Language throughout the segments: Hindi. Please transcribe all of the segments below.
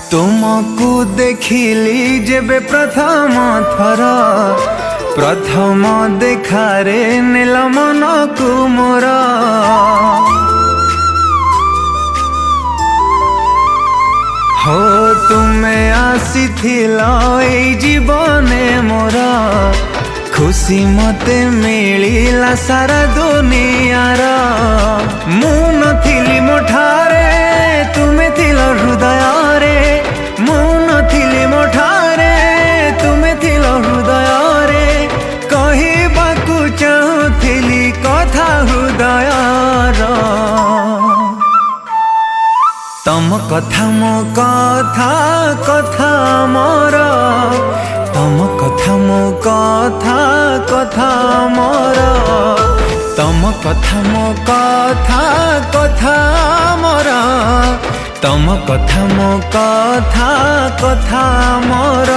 तुमको देखिली जेबे प्रथम थर प्रथम देखारे नेल मन को मोर हो तुमे आसीथिल एई जीवने मोर खुशी मते मिलिला सारा दुनियार मु नथिली मोठारे तुमे थिल हृदय रे मु नथिली मोठारे तुमे थिल हृदय रे कहिबाकु चाहुथिली कथा हृदयर तम कथा मो कथा कथा मोर तम कथा मो कथा कथा मोर तम कथा मो कथा कथा मोर तम कथा मो कथा कथा मोर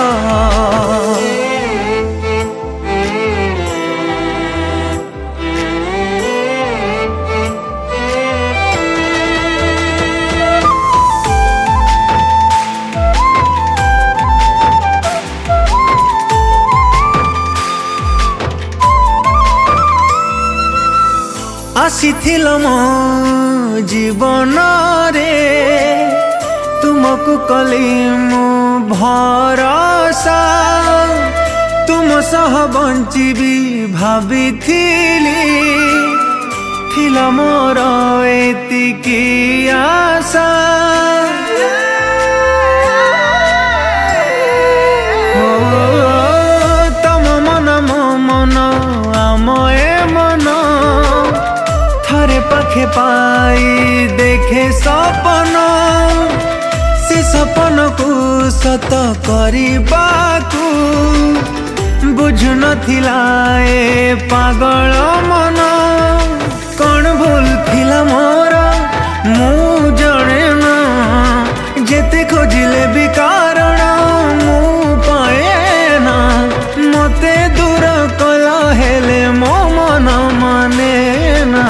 आसीथिल मो जीवन रे तुमको कली मो भरोसा तुम सह बंचिबी भाविथिली थिल मोर एतिकी आशा हो तम मन मो मन आम ए मन थारे पाखे पाई देखे सपन से सपन को सत करबाकू बुझु नथिला ए पागल मन कौन भूल थिला मोर मु जणे ना जेते खोजिले भी कारण मु पाए ना मते दूर कला हेले मो मन माने ना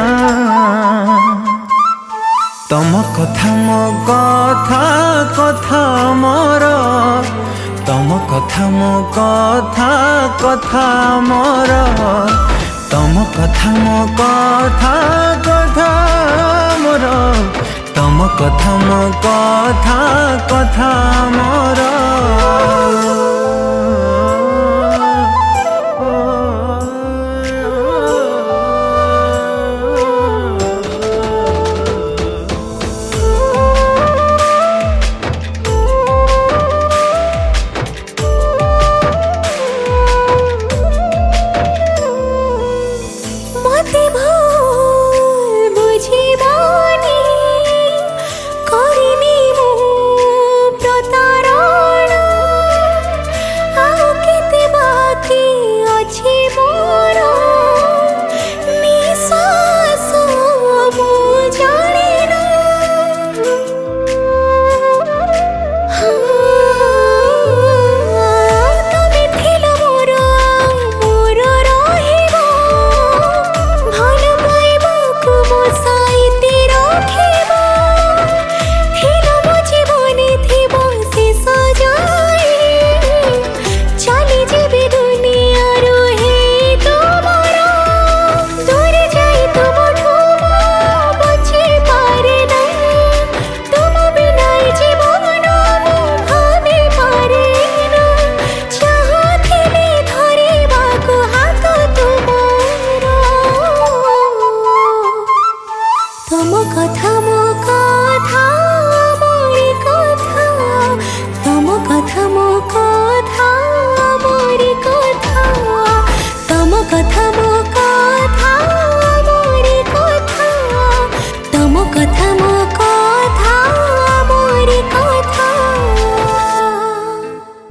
तम कथा मो कथा कथा मोर तम कथा मो कथा कथा मोर तम कथा मो कथा कथा मोर तम कथा मो कथा कथा मोर।